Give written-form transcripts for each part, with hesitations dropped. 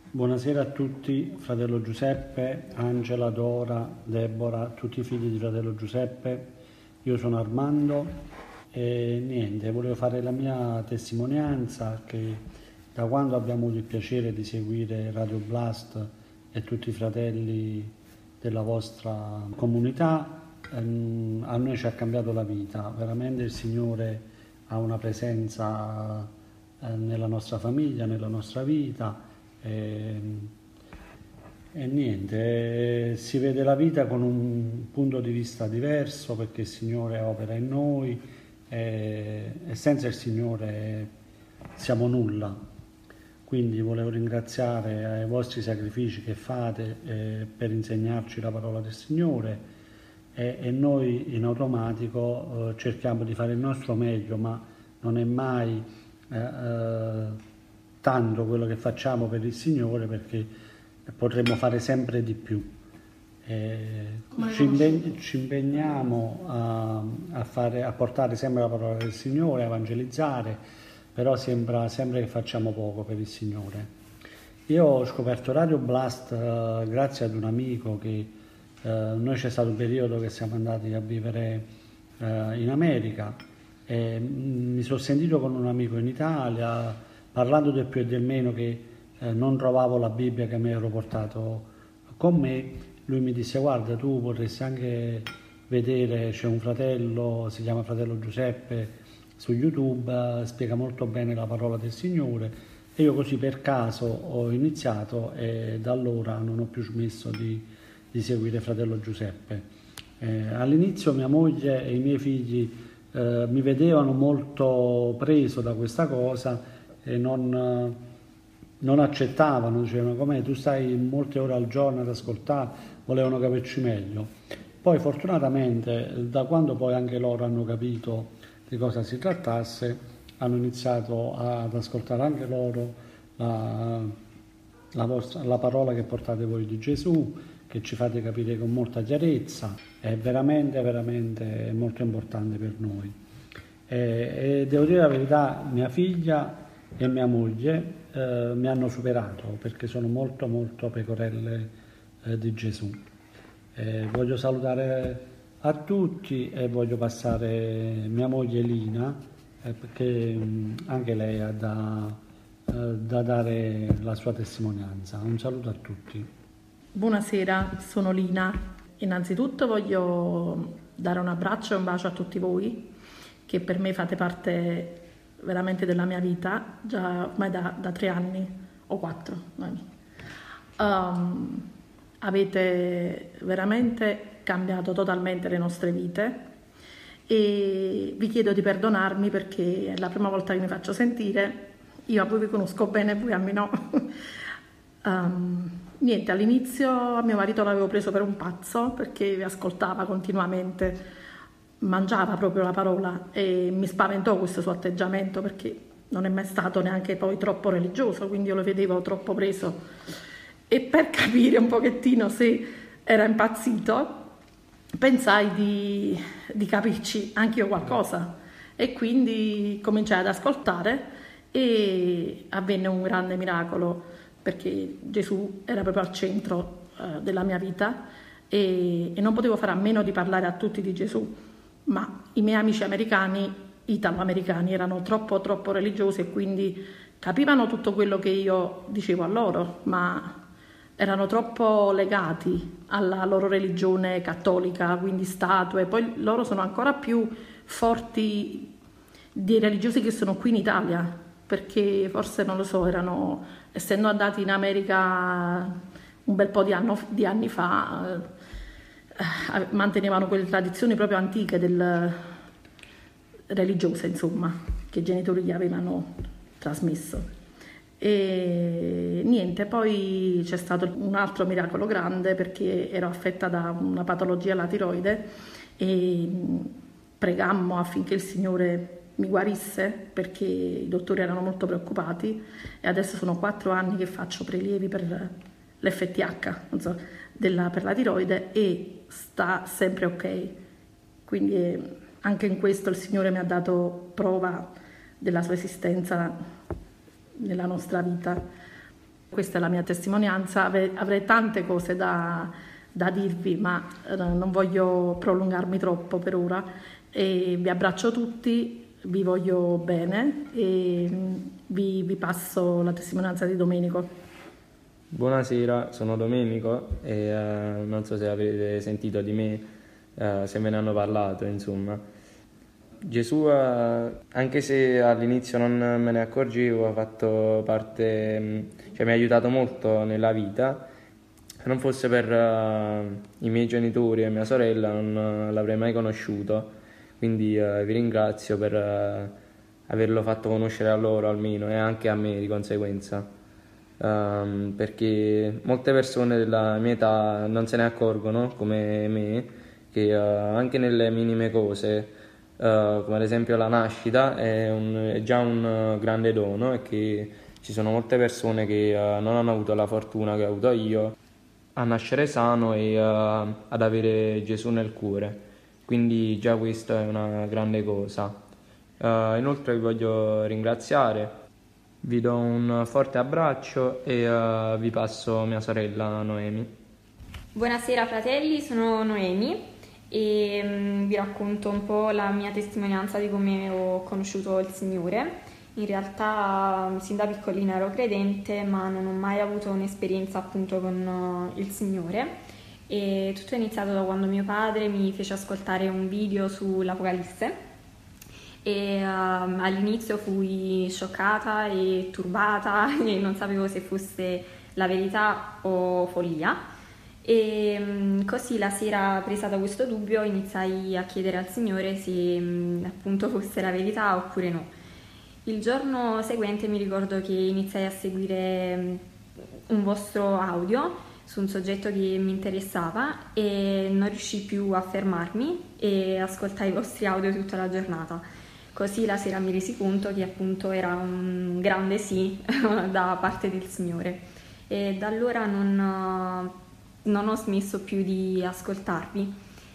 Buonasera a tutti, fratello Giuseppe, Angela, Dora, Deborah, tutti i figli di fratello Giuseppe. Io sono Armando e niente, volevo fare la mia testimonianza che da quando abbiamo avuto il piacere di seguire Radio Blast e tutti i fratelli della vostra comunità, a noi ci ha cambiato la vita. Veramente il Signore ha una presenza nella nostra famiglia, nella nostra vita. E niente, si vede la vita con un punto di vista diverso perché il Signore opera in noi e senza il Signore siamo nulla. Quindi volevo ringraziare ai vostri sacrifici che fate per insegnarci la parola del Signore e noi in automatico cerchiamo di fare il nostro meglio, ma non è mai tanto quello che facciamo per il Signore perché potremmo fare sempre di più. Ci impegniamo a portare sempre la parola del Signore, a evangelizzare, però sembra sempre che facciamo poco per il Signore. Io ho scoperto Radio Blast grazie ad un amico che noi c'è stato un periodo che siamo andati a vivere in America e mi sono sentito con un amico in Italia parlando del più e del meno che non trovavo la Bibbia che mi ero portato con me. Lui mi disse: guarda, tu potresti anche vedere, c'è un fratello, si chiama fratello Giuseppe, su YouTube, spiega molto bene la parola del Signore. E io così per caso ho iniziato e da allora non ho più smesso di seguire fratello Giuseppe. All'inizio mia moglie e i miei figli mi vedevano molto preso da questa cosa e non accettavano, dicevano: com'è, tu stai molte ore al giorno ad ascoltare, volevano capirci meglio. Poi fortunatamente da quando poi anche loro hanno capito di cosa si trattasse, hanno iniziato ad ascoltare anche loro la parola che portate voi di Gesù, che ci fate capire con molta chiarezza, è veramente veramente molto importante per noi. E devo dire la verità, mia figlia e mia moglie mi hanno superato perché sono molto molto pecorelle di Gesù. Voglio salutare a tutti e voglio passare mia moglie Lina perché anche lei ha da dare la sua testimonianza. Un saluto a tutti. Buonasera, sono Lina. Innanzitutto voglio dare un abbraccio e un bacio a tutti voi che per me fate parte veramente della mia vita, già ormai da 3 anni o 4 anni. Avete veramente cambiato totalmente le nostre vite e vi chiedo di perdonarmi perché è la prima volta che mi faccio sentire. Io a voi vi conosco bene, voi a me no. Niente, all'inizio a mio marito l'avevo preso per un pazzo perché vi ascoltava continuamente, mangiava proprio la parola e mi spaventò questo suo atteggiamento perché non è mai stato neanche poi troppo religioso, quindi io lo vedevo troppo preso e per capire un pochettino se era impazzito pensai di capirci anche io qualcosa e quindi cominciai ad ascoltare e avvenne un grande miracolo perché Gesù era proprio al centro della mia vita e non potevo fare a meno di parlare a tutti di Gesù. Ma i miei amici americani, italo-americani, erano troppo religiosi e quindi capivano tutto quello che io dicevo a loro, ma erano troppo legati alla loro religione cattolica, quindi statue. Poi loro sono ancora più forti dei religiosi che sono qui in Italia, perché forse, non lo so, essendo andati in America un bel po' di anni fa, mantenevano quelle tradizioni proprio antiche religiose, insomma, che i genitori gli avevano trasmesso. E niente, poi c'è stato un altro miracolo grande perché ero affetta da una patologia alla tiroide e pregammo affinché il Signore mi guarisse perché i dottori erano molto preoccupati e adesso sono 4 anni che faccio prelievi per l'FTH, non so, per la tiroide e sta sempre ok, quindi anche in questo il Signore mi ha dato prova della sua esistenza nella nostra vita. Questa è la mia testimonianza, avrei tante cose da dirvi, ma non voglio prolungarmi troppo per ora. E vi abbraccio tutti, vi voglio bene e vi passo la testimonianza di Domenico. Buonasera, sono Domenico e non so se avete sentito di me, se me ne hanno parlato, insomma. Gesù, anche se all'inizio non me ne accorgevo, ha fatto parte, cioè mi ha aiutato molto nella vita. Se non fosse per i miei genitori e mia sorella non l'avrei mai conosciuto, quindi vi ringrazio per averlo fatto conoscere a loro almeno e anche a me di conseguenza. Perché molte persone della mia età non se ne accorgono come me che anche nelle minime cose, come ad esempio la nascita, è già un grande dono e che ci sono molte persone che non hanno avuto la fortuna che ho avuto io a nascere sano e ad avere Gesù nel cuore, quindi già questa è una grande cosa. Inoltre vi voglio ringraziare. Vi do un forte abbraccio e vi passo mia sorella Noemi. Buonasera fratelli, sono Noemi e vi racconto un po' la mia testimonianza di come ho conosciuto il Signore. In realtà sin da piccolina ero credente, ma non ho mai avuto un'esperienza appunto con il Signore, e tutto è iniziato da quando mio padre mi fece ascoltare un video sull'Apocalisse. E all'inizio fui scioccata e turbata e non sapevo se fosse la verità o follia, e così la sera, presa da questo dubbio, iniziai a chiedere al Signore se appunto fosse la verità oppure no. Il giorno seguente mi ricordo che iniziai a seguire un vostro audio su un soggetto che mi interessava e non riuscii più a fermarmi e ascoltai i vostri audio tutta la giornata. Così la sera mi resi conto che appunto era un grande sì da parte del Signore, e da allora non ho smesso più di ascoltarvi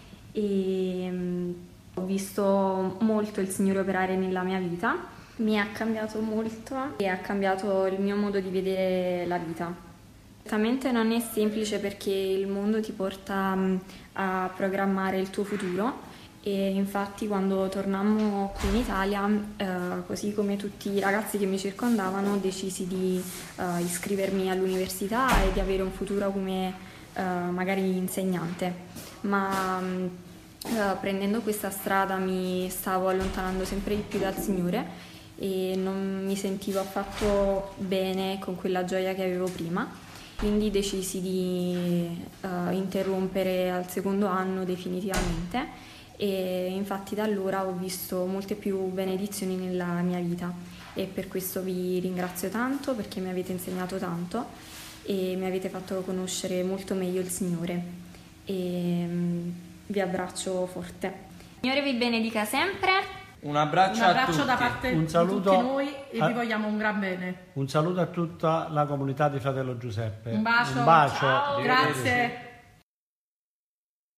e ho visto molto il Signore operare nella mia vita. Mi ha cambiato molto e ha cambiato il mio modo di vedere la vita. Certamente non è semplice perché il mondo ti porta a programmare il tuo futuro. E infatti quando tornammo qui in Italia, così come tutti i ragazzi che mi circondavano, decisi di iscrivermi all'università e di avere un futuro come magari insegnante. Ma prendendo questa strada mi stavo allontanando sempre di più dal Signore e non mi sentivo affatto bene con quella gioia che avevo prima. Quindi decisi di interrompere al secondo anno definitivamente. E infatti da allora ho visto molte più benedizioni nella mia vita e per questo vi ringrazio tanto, perché mi avete insegnato tanto e mi avete fatto conoscere molto meglio il Signore, e vi abbraccio forte. Il Signore vi benedica sempre. Un abbraccio a tutti. Da parte Un saluto di tutti noi e vi vogliamo un gran bene. Un saluto a tutta la comunità di Fratello Giuseppe. Un bacio. Un bacio. Ciao. Grazie.